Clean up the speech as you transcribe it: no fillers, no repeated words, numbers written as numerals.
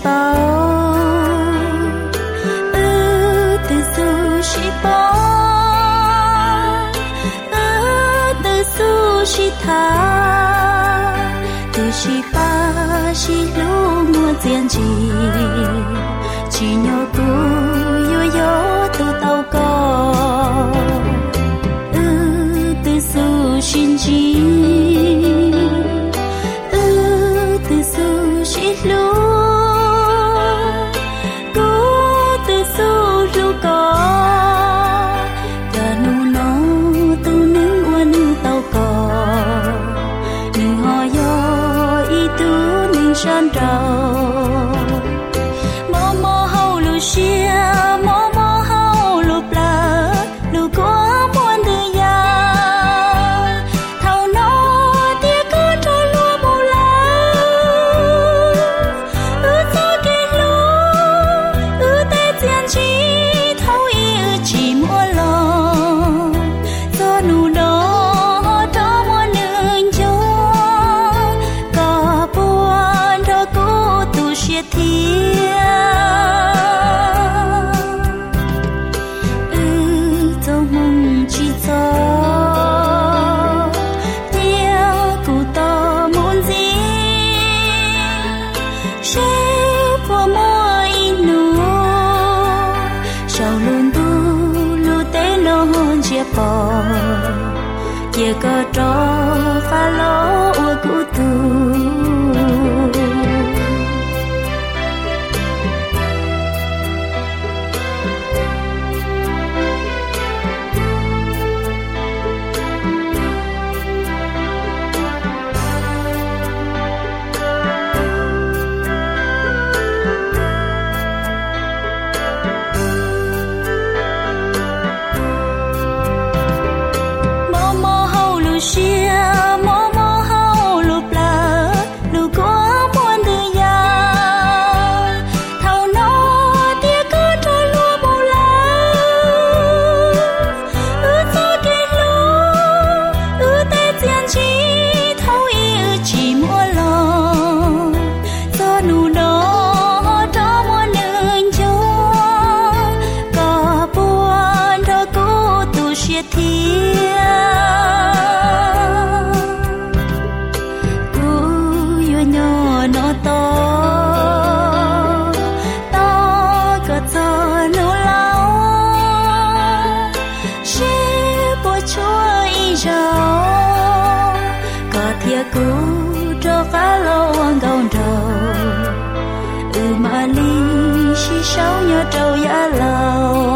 bao từ sushi bao từ sushi tha từ shi ba shi lu mua tiền chỉ nhớ cô yo từ tàu co từ sushi chi từ sushi lu từ sushi co cả nu nó từ nâng uốn tàu co nâng ho yo y tu nâng san trâu mò hậu lu xia mò hậu lu pla lu có muôn đời ya thâu nó tia cứ cho lúa mù lá cho cái lúa tê tiền chi thâu y chỉ mua lo cho nụ đó cho muôn đường cho cả buồn cho cô tu sửa thiên kia có trò pha lố ua cụ tu mà ly shi sao nhớ trâu ya lâu